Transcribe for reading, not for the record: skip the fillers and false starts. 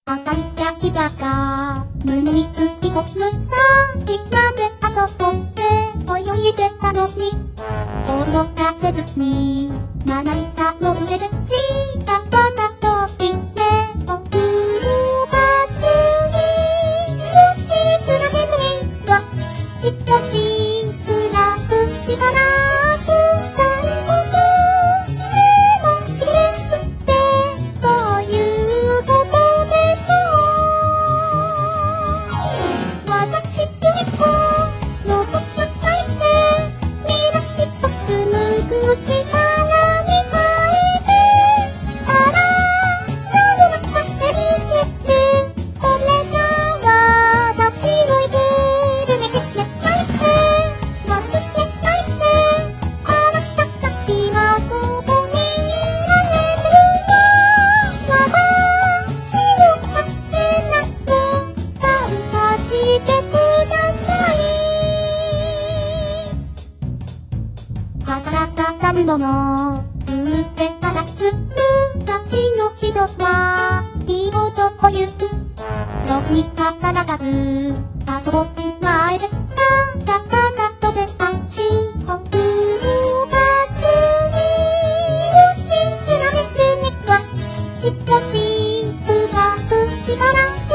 赤い焼きがか胸につき込むさみんなで遊んで泳いでたのに驚かせずにまな板の上でチータパタと言ってお風呂バスに打ちつなげるが一ちくらくしかなく残酷でもきれいってそういうことでしょう。私と一個のコツ書いてみんな一つむく力に変えてあら夜が勝手に切ってそれが私のいるねじれ書いて忘れ書いてあなたが今ここにいられるの私の勝手なの感謝してください。働かざる者売ってたらすぐたちの人はいい男ゆくろくに働かず遊ぼう前でカタカタとで足を動かすに打ちつなげてねは一個ちくらくしから